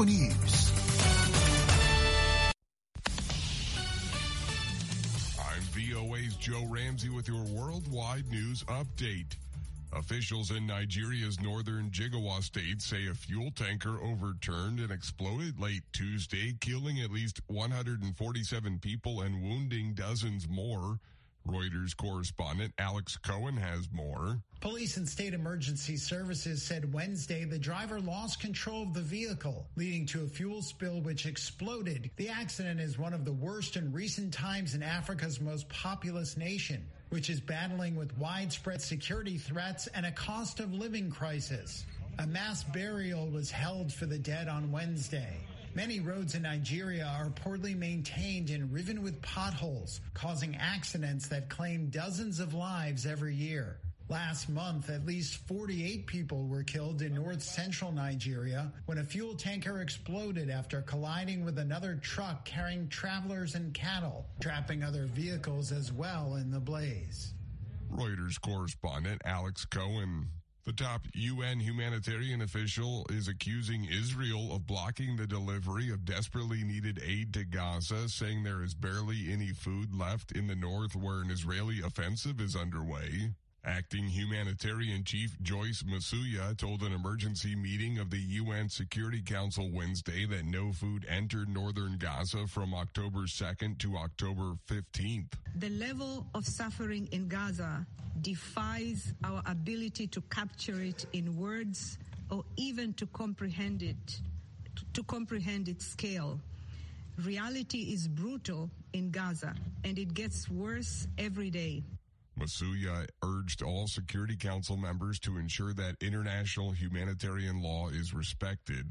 Info News. I'm VOA's Joe Ramsey with your worldwide news update. Officials in Nigeria's northern Jigawa state say a fuel tanker overturned and exploded late Tuesday, killing at least 147 people and wounding dozens more. Reuters correspondent Alex Cohen has more. Police and state emergency services said Wednesday the driver lost control of the vehicle, leading to a fuel spill which exploded. The accident is one of the worst in recent times in Africa's most populous nation, which is battling with widespread security threats and a cost of living crisis. A mass burial was held for the dead on Wednesday. Many roads in Nigeria are poorly maintained and riven with potholes, causing accidents that claim dozens of lives every year. Last month, at least 48 people were killed in north-central Nigeria when a fuel tanker exploded after colliding with another truck carrying travelers and cattle, trapping other vehicles as well in the blaze. Reuters correspondent Alex Cohen. The top UN humanitarian official is accusing Israel of blocking the delivery of desperately needed aid to Gaza, saying there is barely any food left in the north where an Israeli offensive is underway. Acting Humanitarian Chief Joyce Masuya told an emergency meeting of the UN Security Council Wednesday that no food entered northern Gaza from October 2nd to October 15th. The level of suffering in Gaza defies our ability to capture it in words or even to comprehend its scale. Reality is brutal in Gaza, and it gets worse every day. Masuya urged all Security Council members to ensure that international humanitarian law is respected.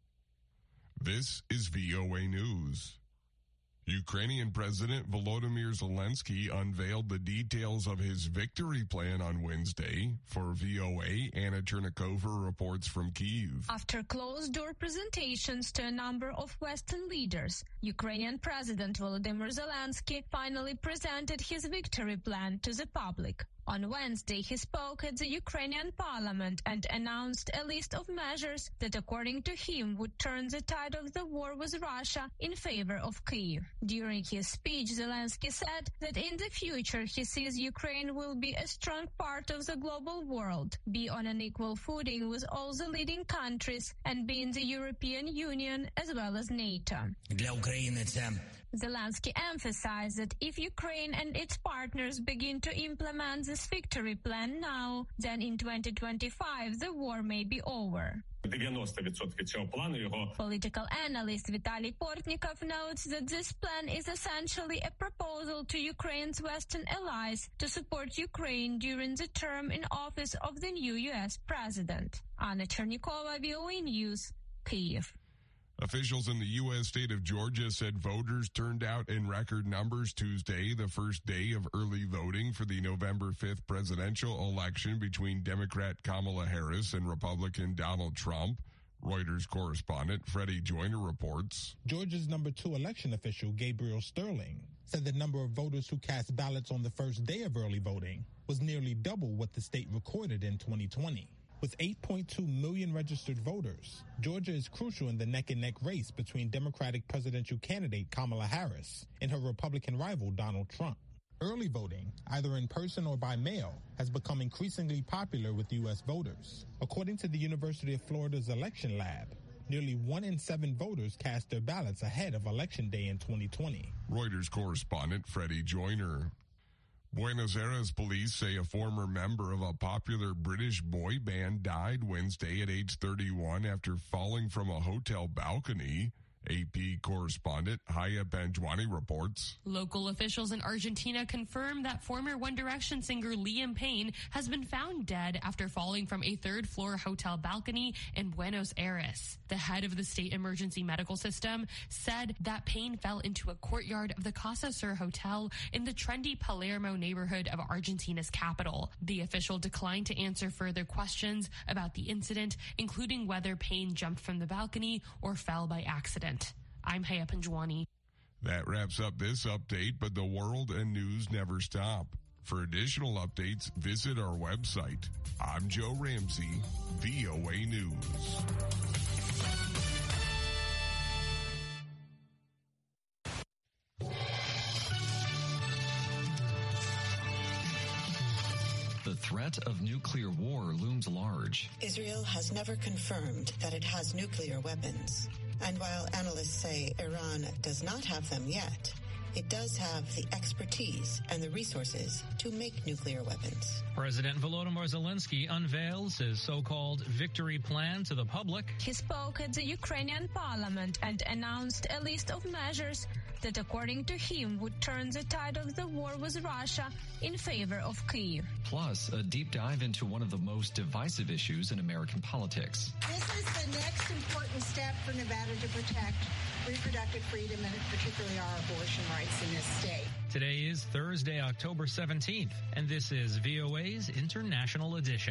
This is VOA News. Ukrainian President Volodymyr Zelensky unveiled the details of his victory plan on Wednesday. For VOA, Anna Chernikova reports from Kyiv. After closed-door presentations to a number of Western leaders, Ukrainian President Volodymyr Zelensky finally presented his victory plan to the public. On Wednesday, he spoke at the Ukrainian parliament and announced a list of measures that, according to him, would turn the tide of the war with Russia in favor of Kyiv. During his speech, Zelensky said that in the future he sees Ukraine will be a strong part of the global world, be on an equal footing with all the leading countries, and be in the European Union as well as NATO. Zelensky emphasized that if Ukraine and its partners begin to implement this victory plan now, then in 2025 the war may be over. 90% цього плану його. Political analyst Vitaly Portnikov notes that this plan is essentially a proposal to Ukraine's Western allies to support Ukraine during the term in office of the new U.S. president. Anna Chernikova, VOA News, Kyiv. Officials in the U.S. state of Georgia said voters turned out in record numbers Tuesday, the first day of early voting for the November 5th presidential election between Democrat Kamala Harris and Republican Donald Trump. Reuters correspondent Freddie Joyner reports. Georgia's number 2 election official, Gabriel Sterling, said the number of voters who cast ballots on the first day of early voting was nearly double what the state recorded in 2020. With 8.2 million registered voters, Georgia is crucial in the neck-and-neck race between Democratic presidential candidate Kamala Harris and her Republican rival Donald Trump. Early voting, either in person or by mail, has become increasingly popular with U.S. voters. According to the University of Florida's election lab, nearly 1 in 7 voters cast their ballots ahead of Election Day in 2020. Reuters correspondent Freddie Joyner. Buenos Aires police say a former member of a popular British boy band died Wednesday at age 31 after falling from a hotel balcony. AP correspondent Haya Banjwani reports. Local officials in Argentina confirmed that former One Direction singer Liam Payne has been found dead after falling from a third-floor hotel balcony in Buenos Aires. The head of the state emergency medical system said that Payne fell into a courtyard of the Casa Sur Hotel in the trendy Palermo neighborhood of Argentina's capital. The official declined to answer further questions about the incident, including whether Payne jumped from the balcony or fell by accident. I'm Haya Panjwani. That wraps up this update, but the world and news never stop. For additional updates, visit our website. I'm Joe Ramsey, VOA News. threat of nuclear war looms large. Israel has never confirmed that it has nuclear weapons. And while analysts say Iran does not have them yet, it does have the expertise and the resources to make nuclear weapons. President Volodymyr Zelensky unveils his so-called victory plan to the public. He spoke at the Ukrainian parliament and announced a list of measures that, according to him, would turn the tide of the war with Russia in favor of Kyiv. Plus, a deep dive into one of the most divisive issues in American politics. This is the next important step for Nevada to protect reproductive freedom and particularly our abortion rights in this state. Today is Thursday, October 17th, and this is VOA's International Edition.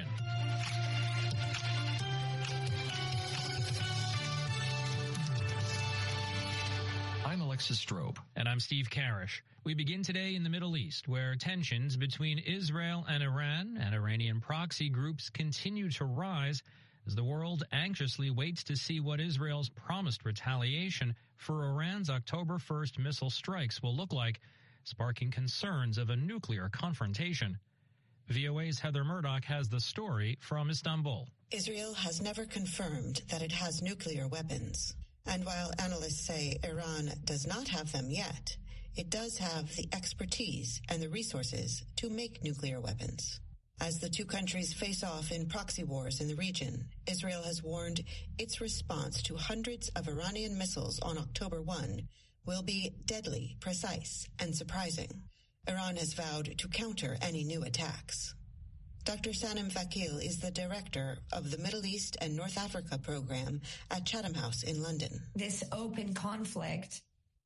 I'm Alexis Strobe. And I'm Steve Karish. We begin today in the Middle East, where tensions between Israel and Iran and Iranian proxy groups continue to rise as the world anxiously waits to see what Israel's promised retaliation for Iran's October 1st missile strikes will look like, sparking concerns of a nuclear confrontation. VOA's Heather Murdoch has the story from Istanbul. Israel has never confirmed that it has nuclear weapons. And while analysts say Iran does not have them yet, it does have the expertise and the resources to make nuclear weapons. As the two countries face off in proxy wars in the region, Israel has warned its response to hundreds of Iranian missiles on October 1 will be deadly, precise, and surprising. Iran has vowed to counter any new attacks. Dr. Sanem Vakil is the director of the Middle East and North Africa program at Chatham House in London. This open conflict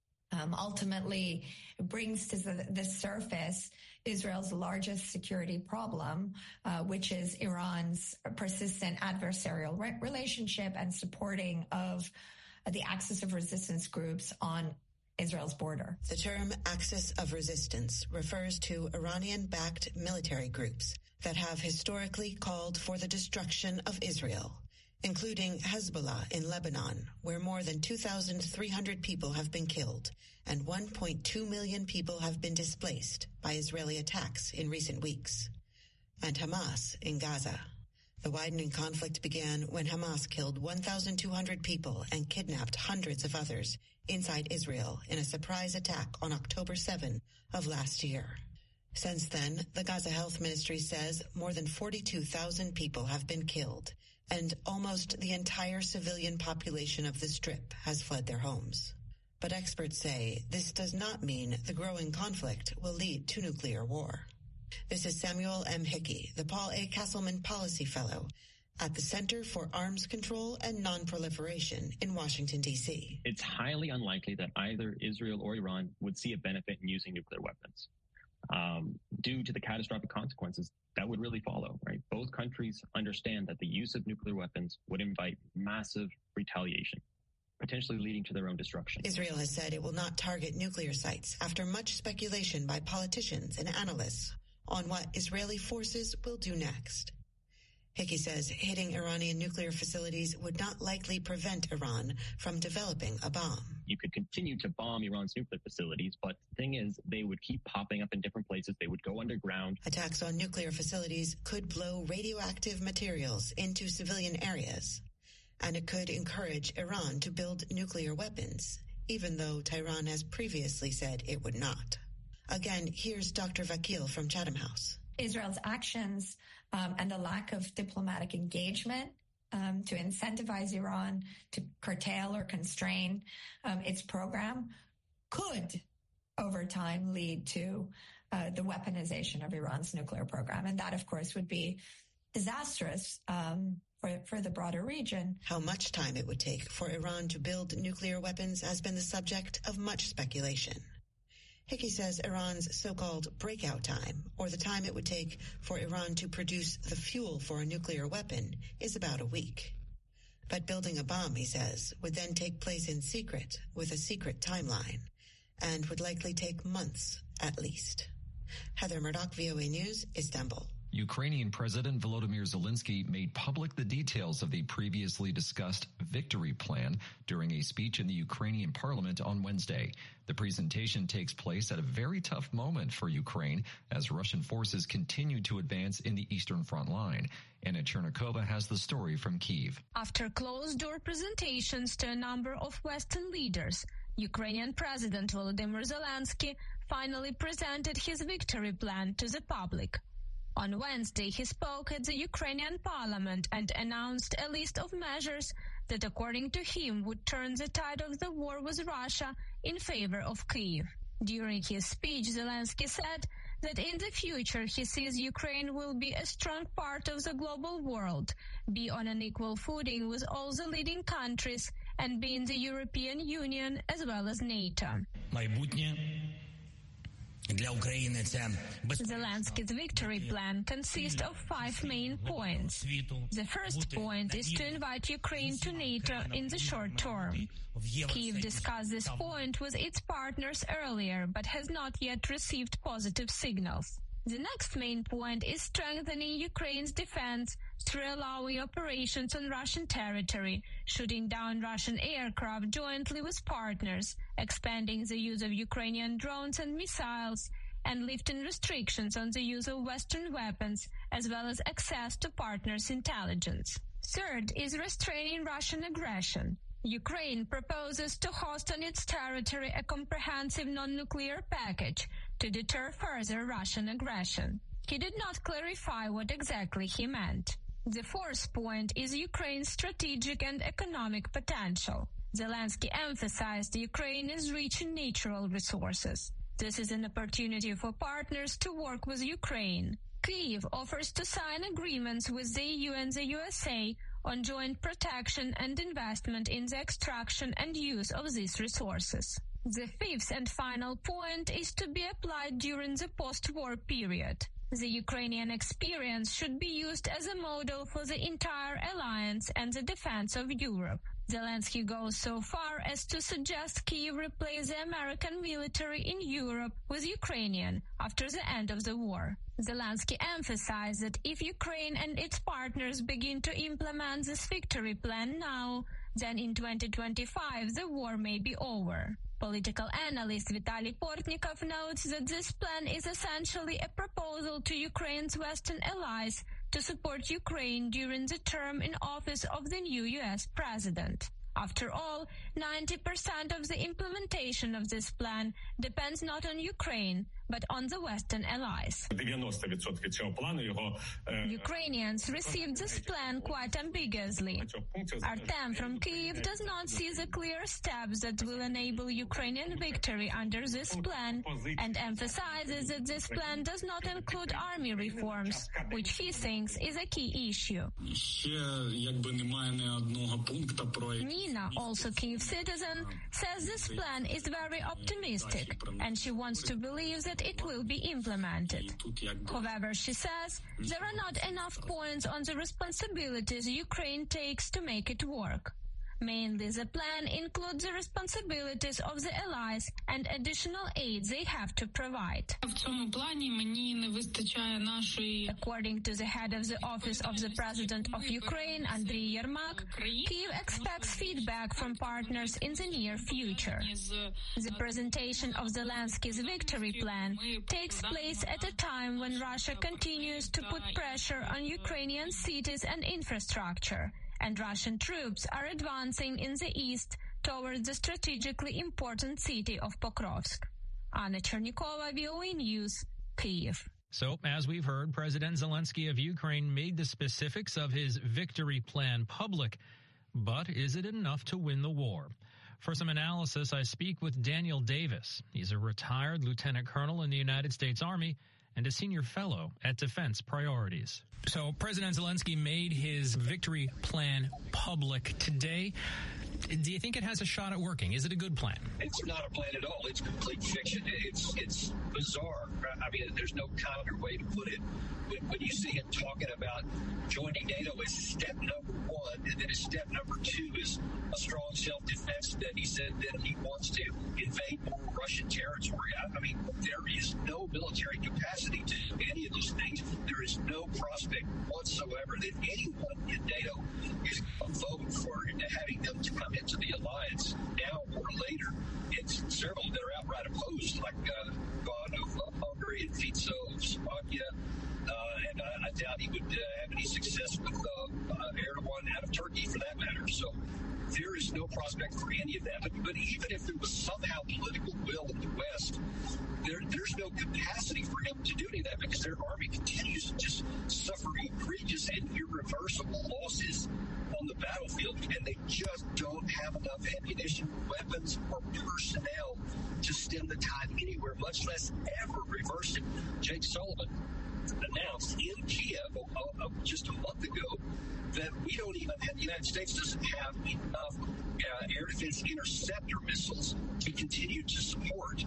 ultimately brings to the surface Israel's largest security problem, which is Iran's persistent adversarial relationship and supporting of the axis of resistance groups on Israel's border. The term axis of resistance refers to Iranian-backed military groups that have historically called for the destruction of Israel, including Hezbollah in Lebanon, where more than 2,300 people have been killed and 1.2 million people have been displaced by Israeli attacks in recent weeks, and Hamas in Gaza. The widening conflict began when Hamas killed 1,200 people and kidnapped hundreds of others inside Israel in a surprise attack on October 7 of last year. Since then, the Gaza Health Ministry says more than 42,000 people have been killed, and almost the entire civilian population of the Strip has fled their homes. But experts say this does not mean the growing conflict will lead to nuclear war. This is Samuel M. Hickey, the Paul A. Castleman Policy Fellow at the Center for Arms Control and Non-Proliferation in Washington, D.C. It's highly unlikely that either Israel or Iran would see a benefit in using nuclear weapons due to the catastrophic consequences that would really follow, right? Both countries understand that the use of nuclear weapons would invite massive retaliation, potentially leading to their own destruction. Israel has said it will not target nuclear sites after much speculation by politicians and analysts on what Israeli forces will do next. Hickey says hitting Iranian nuclear facilities would not likely prevent Iran from developing a bomb. You could continue to bomb Iran's nuclear facilities, but the thing is, they would keep popping up in different places. They would go underground. Attacks on nuclear facilities could blow radioactive materials into civilian areas, and it could encourage Iran to build nuclear weapons, even though Tehran has previously said it would not. Again, here's Dr. Vakil from Chatham House. Israel's actions and the lack of diplomatic engagement to incentivize Iran to curtail or constrain its program could, over time, lead to the weaponization of Iran's nuclear program. And that, of course, would be disastrous for the broader region. How much time it would take for Iran to build nuclear weapons has been the subject of much speculation. Hickey says Iran's so-called breakout time, or the time it would take for Iran to produce the fuel for a nuclear weapon, is about a week. But building a bomb, he says, would then take place in secret, with a secret timeline, and would likely take months at least. Heather Murdoch, VOA News, Istanbul. Ukrainian President Volodymyr Zelensky made public the details of the previously discussed victory plan during a speech in the Ukrainian parliament on Wednesday. The presentation takes place at a very tough moment for Ukraine as Russian forces continue to advance in the eastern front line. Anna Chernikova has the story from Kyiv. After closed-door presentations to a number of Western leaders, Ukrainian President Volodymyr Zelensky finally presented his victory plan to the public. On Wednesday, he spoke at the Ukrainian parliament and announced a list of measures that, according to him, would turn the tide of the war with Russia in favor of Kyiv. During his speech, Zelensky said that in the future he sees Ukraine will be a strong part of the global world, be on an equal footing with all the leading countries, and be in the European Union as well as NATO. Zelensky's victory plan consists of 5 main points. The first point is to invite Ukraine to NATO in the short term. Kyiv discussed this point with its partners earlier, but has not yet received positive signals. The next main point is strengthening Ukraine's defense through allowing operations on Russian territory, shooting down Russian aircraft jointly with partners, expanding the use of Ukrainian drones and missiles, and lifting restrictions on the use of Western weapons, as well as access to partners' intelligence. Third is restraining Russian aggression. Ukraine proposes to host on its territory a comprehensive non-nuclear package to deter further Russian aggression. He did not clarify what exactly he meant. The fourth point is Ukraine's strategic and economic potential. Zelensky emphasized Ukraine is rich in natural resources. This is an opportunity for partners to work with Ukraine. Kyiv offers to sign agreements with the EU and the USA on joint protection and investment in the extraction and use of these resources. The fifth and final point is to be applied during the post-war period. The Ukrainian experience should be used as a model for the entire alliance and the defense of Europe. Zelensky goes so far as to suggest Kyiv replace the American military in Europe with Ukrainian after the end of the war. Zelensky emphasized that if Ukraine and its partners begin to implement this victory plan now, then in 2025 the war may be over. Political analyst Vitaly Portnikov notes that this plan is essentially a proposal to Ukraine's Western allies to support Ukraine during the term in office of the new U.S. president. After all, 90% of the implementation of this plan depends not on Ukraine, but on the Western allies. 90% цього плану його Ukrainians received this plan quite ambiguously. Artem from Kyiv does not see the clear steps that will enable Ukrainian victory under this plan and emphasizes that this plan does not include army reforms, which he thinks is a key issue. Nina, also Kyiv citizen, says this plan is very optimistic and she wants to believe that it will be implemented. However, she says there are not enough points on the responsibilities Ukraine takes to make it work. Mainly, the plan includes the responsibilities of the allies and additional aid they have to provide. According to the head of the Office of the President of Ukraine, Andriy Yermak, Kyiv expects feedback from partners in the near future. The presentation of Zelensky's victory plan takes place at a time when Russia continues to put pressure on Ukrainian cities and infrastructure, and Russian troops are advancing in the east towards the strategically important city of Pokrovsk. Anna Chernikova, VOA News, Kyiv. So, as we've heard, President Zelensky of Ukraine made the specifics of his victory plan public. But is it enough to win the war? For some analysis, I speak with Daniel Davis. He's a retired lieutenant colonel in the United States Army and a senior fellow at Defense Priorities. So President Zelensky made his victory plan public today. Do you think it has a shot at working? Is it a good plan? It's not a plan at all. It's complete fiction. It's bizarre. I mean, there's no kinder way to put it. When you see him talking about joining NATO as step number one, and then as step number two is a strong self-defense, then he said that he wants to invade more Russian territory. I mean, there is no military capacity to do any of those things. There is no prospect whatsoever that anyone in NATO is going to vote for having them to come into the alliance now or later. It's several that are outright opposed, like God of Hungary and Fico of Slovakia. And I doubt he would have any success with Erdogan out of Turkey, for that matter. So there is no prospect for any of that. But even if there was somehow political will in the West, there's no capacity for him to do any of that, because their army continues to just suffer egregious and irreversible losses on the battlefield, and they just don't have enough ammunition, weapons, or personnel to stem the tide anywhere, much less ever reverse it. Jake Sullivan announced in Kiev just a month ago that the United States doesn't have enough air defense interceptor missiles to continue to support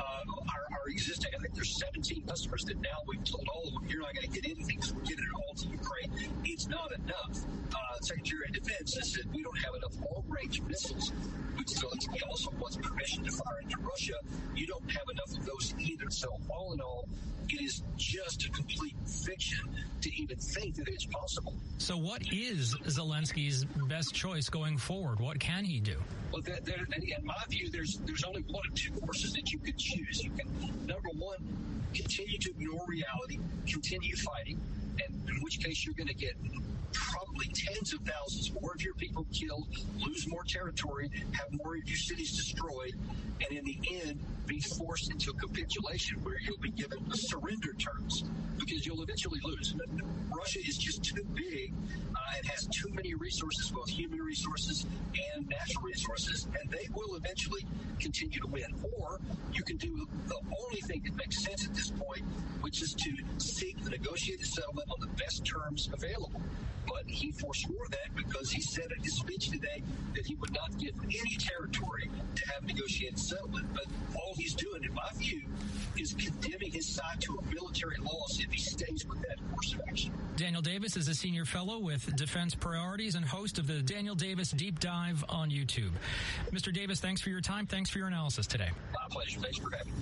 our existing. I think there's 17 customers that now we've told all of them, you're not going to get anything, so we're getting it all to Ukraine. It's not enough. Secretary of Defense has said we don't have enough long-range missiles, which Zelensky also wants permission to fire into Russia. You don't have enough of those either. So all in all, it is just a complete fiction to even think that it's possible. So what is Zelensky's best choice going forward? What can he do? Well, in my view, there's only one of two courses that you could choose. You can, number one, continue to ignore reality, continue fighting, and in which case you're going to get probably tens of thousands more of your people killed, lose more territory, have more of your cities destroyed, and in the end be forced into a capitulation where you'll be given surrender terms, because you'll eventually lose. Russia is just too big. It has too many resources, both human resources and natural resources, and they will eventually continue to win. Or you can do the only thing that makes sense at this point, which is to seek the negotiated settlement on the best terms available. But he forswore that because he said in his speech today that he would not give any territory to have negotiated settlement. But all he's doing, in my view, is condemning his side to a military loss if he stays with that course of action. Daniel Davis is a senior fellow with Defense Priorities and host of the Daniel Davis Deep Dive on YouTube. Mr. Davis, thanks for your time. Thanks for your analysis today. My pleasure. Thanks for having me.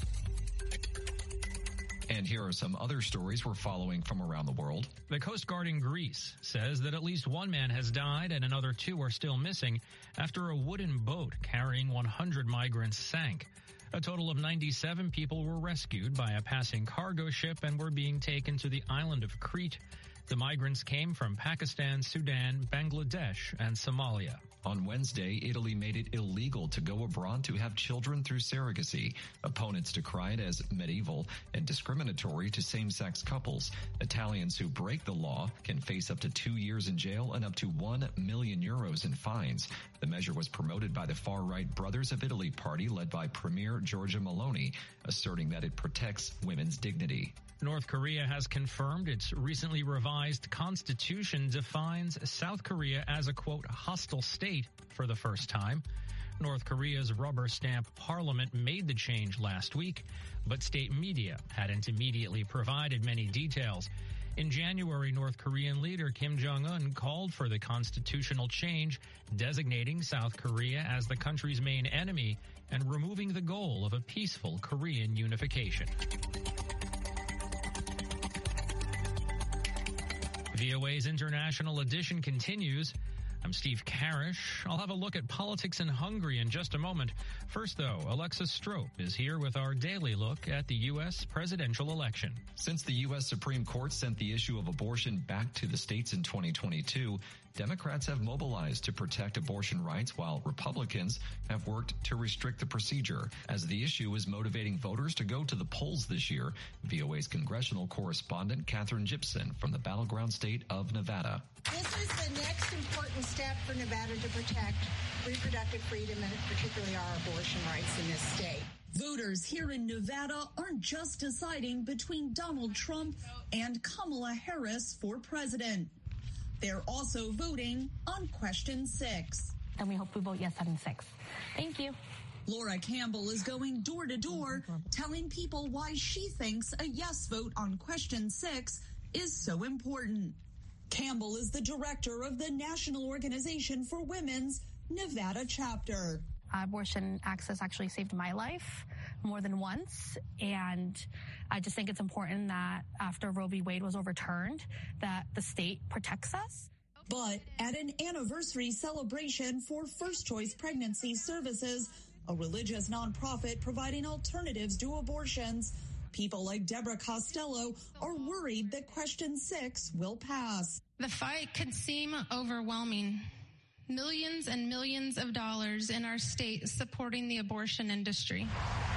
And here are some other stories we're following from around the world. The Coast Guard in Greece says that at least one man has died and another two are still missing after a wooden boat carrying 100 migrants sank. A total of 97 people were rescued by a passing cargo ship and were being taken to the island of Crete. The migrants came from Pakistan, Sudan, Bangladesh, and Somalia. On Wednesday, Italy made it illegal to go abroad to have children through surrogacy. Opponents decry it as medieval and discriminatory to same-sex couples. Italians who break the law can face up to 2 years in jail and up to €1 million in fines. The measure was promoted by the far-right Brothers of Italy party led by Premier Giorgia Meloni, asserting that it protects women's dignity. North Korea has confirmed its recently revised constitution defines South Korea as a, quote, hostile state for the first time. North Korea's rubber stamp parliament made the change last week, but state media hadn't immediately provided many details. In January, North Korean leader Kim Jong-un called for the constitutional change, designating South Korea as the country's main enemy and removing the goal of a peaceful Korean unification. VOA's International Edition continues. I'm Steve Karish. I'll have a look at politics in Hungary in just a moment. First, though, Alexis Strope is here with our daily look at the U.S. presidential election. Since the U.S. Supreme Court sent the issue of abortion back to the states in 2022, Democrats have mobilized to protect abortion rights while Republicans have worked to restrict the procedure. As the issue is motivating voters to go to the polls this year, VOA's congressional correspondent Katherine Gibson from the battleground state of Nevada. This is the next important step for Nevada to protect reproductive freedom and particularly our abortion rights in this state. Voters here in Nevada aren't just deciding between Donald Trump and Kamala Harris for president. They're also voting on question 6. And we hope we vote yes on 6. Thank you. Laura Campbell is going door to door, telling people why she thinks a yes vote on question 6 is so important. Campbell is the director of the National Organization for Women's Nevada chapter. Abortion access actually saved my life more than once. And I just think it's important that after Roe v. Wade was overturned, that the state protects us. But at an anniversary celebration for First Choice Pregnancy Services, a religious nonprofit providing alternatives to abortions, people like Deborah Costello are worried that Question 6 will pass. The fight could seem overwhelming. Millions and millions of dollars in our state supporting the abortion industry.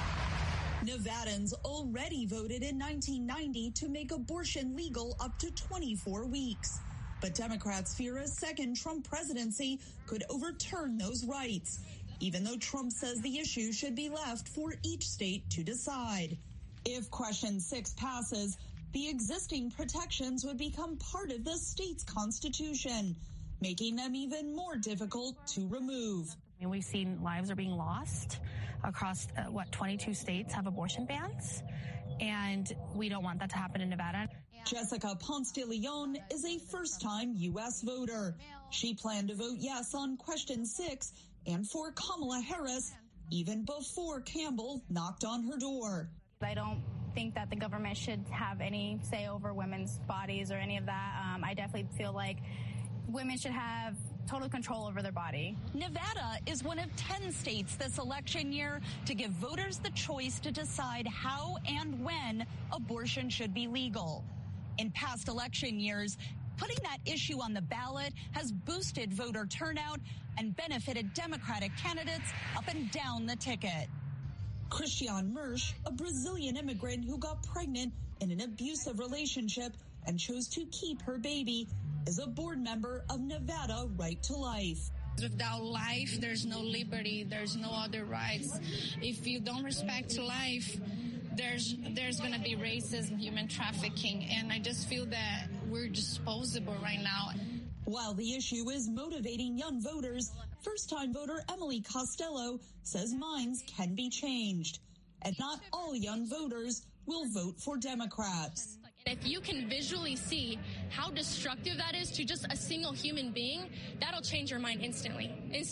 Nevadans already voted in 1990 to make abortion legal up to 24 weeks. But Democrats fear a second Trump presidency could overturn those rights, even though Trump says the issue should be left for each state to decide. If Question 6 passes, the existing protections would become part of the state's constitution, making them even more difficult to remove. We've seen lives are being lost across, 22 states have abortion bans, and we don't want that to happen in Nevada. Jessica Ponce de Leon is a first-time U.S. voter. She planned to vote yes on Question 6 and for Kamala Harris even before Campbell knocked on her door. I don't think that the government should have any say over women's bodies or any of that. I definitely feel like women should have total control over their body. Nevada is one of 10 states this election year to give voters the choice to decide how and when abortion should be legal. In past election years, putting that issue on the ballot has boosted voter turnout and benefited Democratic candidates up and down the ticket. Christiane Mersch, a Brazilian immigrant who got pregnant in an abusive relationship and chose to keep her baby, is a board member of Nevada Right to Life. Without life, there's no liberty, there's no other rights. If you don't respect life, there's going to be racism, human trafficking, and I just feel that we're disposable right now. While the issue is motivating young voters, first-time voter Emily Costello says minds can be changed, and not all young voters will vote for Democrats. If you can visually see how destructive that is to just a single human being, that'll change your mind instantly.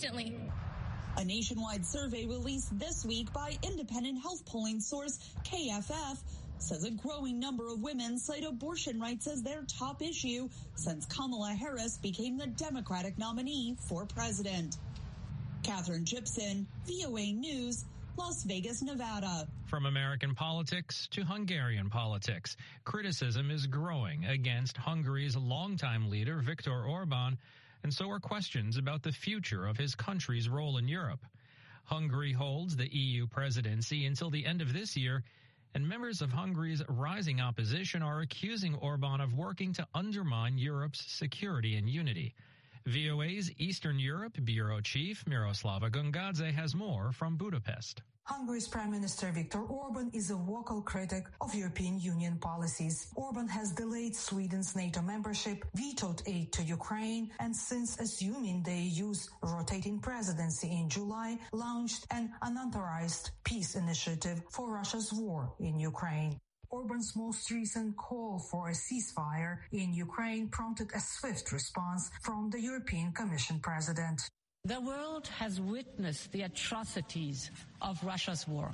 A nationwide survey released this week by independent health polling source KFF says a growing number of women cite abortion rights as their top issue since Kamala Harris became the Democratic nominee for president. Catherine Gibson, VOA News, Las Vegas, Nevada. From American politics to Hungarian politics, criticism is growing against Hungary's longtime leader, Viktor Orban, and so are questions about the future of his country's role in Europe. Hungary holds the EU presidency until the end of this year, and members of Hungary's rising opposition are accusing Orban of working to undermine Europe's security and unity. VOA's Eastern Europe Bureau Chief Miroslava Gungadze has more from Budapest. Hungary's Prime Minister Viktor Orban is a vocal critic of European Union policies. Orban has delayed Sweden's NATO membership, vetoed aid to Ukraine, and since assuming the EU's rotating presidency in July, launched an unauthorized peace initiative for Russia's war in Ukraine. Orban's most recent call for a ceasefire in Ukraine prompted a swift response from the European Commission president. The world has witnessed the atrocities of Russia's war.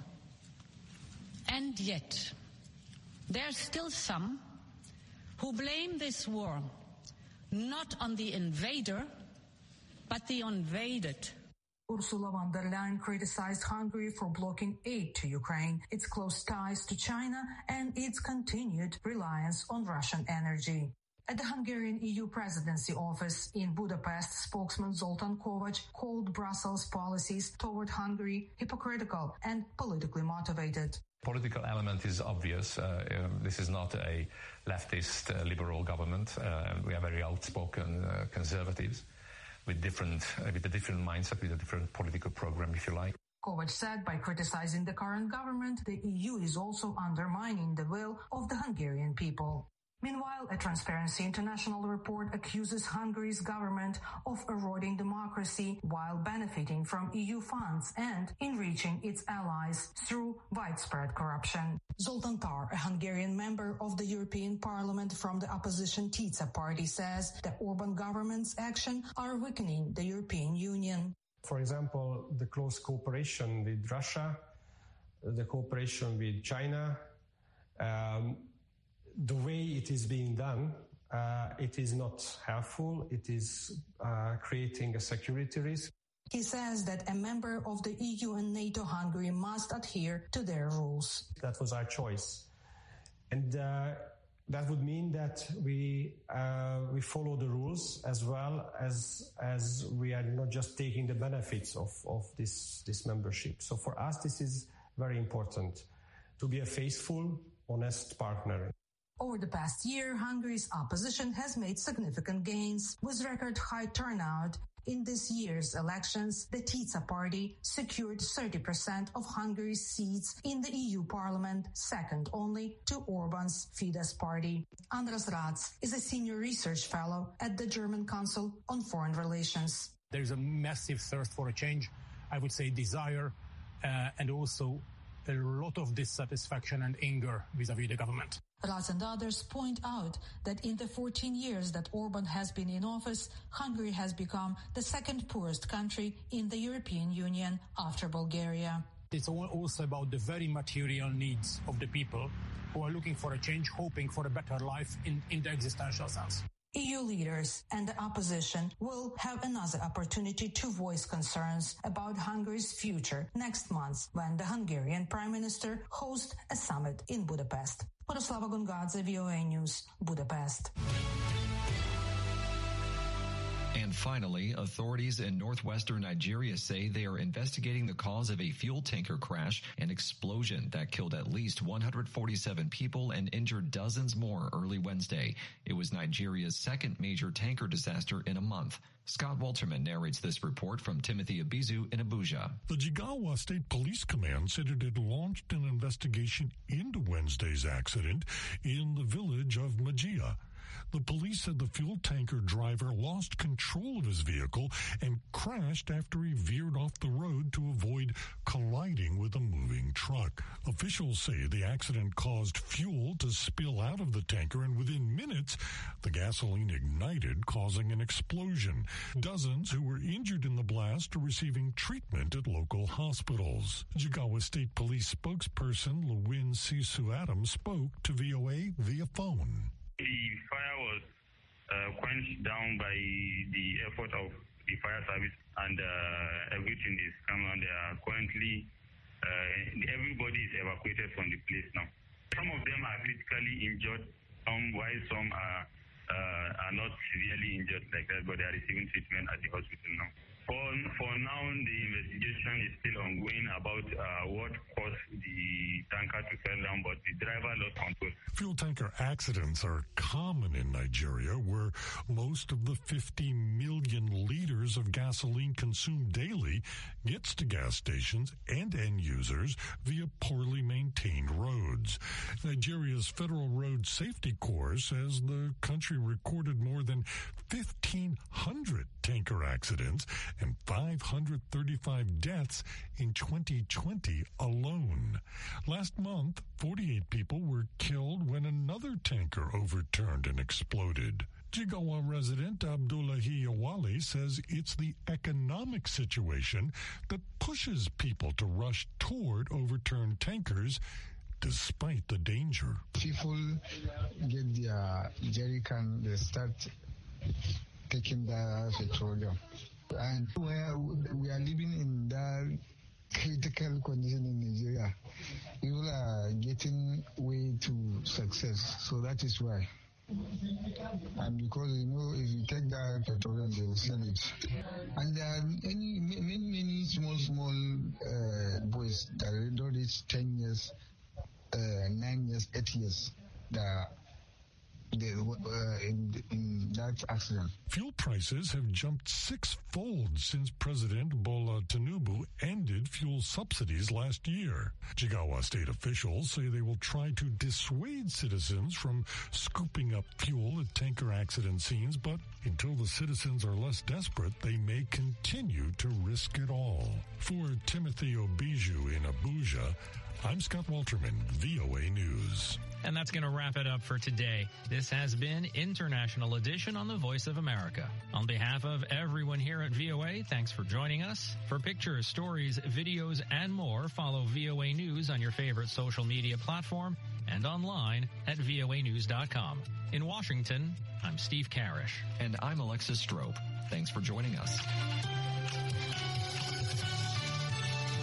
And yet, there are still some who blame this war not on the invader, but the invaded. Ursula von der Leyen criticized Hungary for blocking aid to Ukraine, its close ties to China, and its continued reliance on Russian energy. At the Hungarian EU presidency office in Budapest, spokesman Zoltán Kovács called Brussels' policies toward Hungary hypocritical and politically motivated. Political element is obvious. This is not a leftist liberal government. We are very outspoken conservatives with a different mindset, with a different political program, if you like. Kovács said by criticizing the current government, the EU is also undermining the will of the Hungarian people. Meanwhile, a Transparency International report accuses Hungary's government of eroding democracy while benefiting from EU funds and enriching its allies through widespread corruption. Zoltán Tar, a Hungarian member of the European Parliament from the opposition Tisza party, says the Orban government's actions are weakening the European Union. For example, the close cooperation with Russia, the cooperation with China, the way it is being done, it is not helpful. It is creating a security risk. He says that a member of the EU and NATO, Hungary, must adhere to their rules. That was our choice. And that would mean that we follow the rules as well as we are not just taking the benefits of this membership. So for us, this is very important to be a faithful, honest partner. Over the past year, Hungary's opposition has made significant gains. With record high turnout in this year's elections, the Tisza party secured 30% of Hungary's seats in the EU Parliament, second only to Orban's Fidesz party. Andras Rác is a senior research fellow at the German Council on Foreign Relations. There is a massive thirst for a change, I would say desire, and also a lot of dissatisfaction and anger vis-à-vis the government. Rác and others point out that in the 14 years that Orban has been in office, Hungary has become the second poorest country in the European Union after Bulgaria. It's also about the very material needs of the people who are looking for a change, hoping for a better life in the existential sense. EU leaders and the opposition will have another opportunity to voice concerns about Hungary's future next month when the Hungarian Prime Minister hosts a summit in Budapest. Miroslava Gongadze, VOA News, Budapest. And finally, authorities in northwestern Nigeria say they are investigating the cause of a fuel tanker crash, an explosion that killed at least 147 people and injured dozens more early Wednesday. It was Nigeria's second major tanker disaster in a month. Scott Walterman narrates this report from Timothy Abizu in Abuja. The Jigawa State Police Command said it had launched an investigation into Wednesday's accident in the village of Majia. The police said the fuel tanker driver lost control of his vehicle and crashed after he veered off the road to avoid colliding with a moving truck. Officials say the accident caused fuel to spill out of the tanker, and within minutes, the gasoline ignited, causing an explosion. Dozens who were injured in the blast are receiving treatment at local hospitals. Jigawa State Police spokesperson Lewin Sisu Adams spoke to VOA via phone. The fire was quenched down by the effort of the fire service, and everything is coming on. They are currently, everybody is evacuated from the place now. Some of them are critically injured, while some are not severely injured like that, but they are receiving treatment at the hospital now. For now, the investigation is still ongoing about what caused the tanker to fall down, but the driver lost control. Fuel tanker accidents are common in Nigeria, where most of the 50 million liters of gasoline consumed daily gets to gas stations and end users via poorly maintained roads. Nigeria's Federal Road Safety Corps says the country recorded more than 1,500 tanker accidents and 535 deaths in 2020 alone. Last month, 48 people were killed when another tanker overturned and exploded. Jigawa resident Abdullahi Awali says it's the economic situation that pushes people to rush toward overturned tankers despite the danger. People get their jerry can, they start taking the petroleum. And we are living in that critical condition in Nigeria. People are getting way to success, so that is why. And because, if you take that petroleum, they will sell it. And there are many small boys that don't reach 10 years, 9 years, 8 years, that in that accident. Fuel prices have jumped sixfold since President Bola Tinubu ended fuel fuel subsidies last year. Jigawa state officials say they will try to dissuade citizens from scooping up fuel at tanker accident scenes, but until the citizens are less desperate, they may continue to risk it all. For Timothy Obiju in Abuja, I'm Scott Walterman, VOA News. And that's going to wrap it up for today. This has been International Edition on the Voice of America. On behalf of everyone here at VOA, thanks for joining us. For pictures, stories, videos, and more, follow VOA News on your favorite social media platform and online at voanews.com. In Washington, I'm Steve Karish. And I'm Alexis Strope. Thanks for joining us.